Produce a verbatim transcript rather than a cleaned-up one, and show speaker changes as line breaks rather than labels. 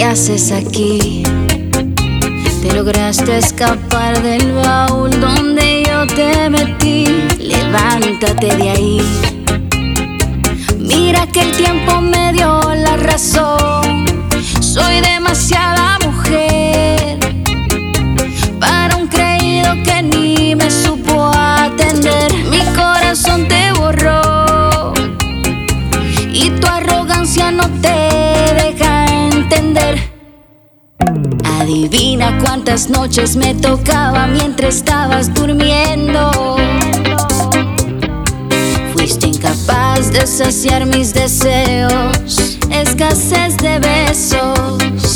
haces aquí? Te lograste escapar del baúl donde yo te metí. Levántate de ahí. Mira que el tiempo me dio la razón. Soy demasiada mujer para un creído que ni me supo atender. Mi corazón te borró y tu arrogancia no te deja entender. Adivina cuántas noches me tocaba mientras estabas durmiendo. Fuiste incapaz de saciar mis deseos, escasez de besos.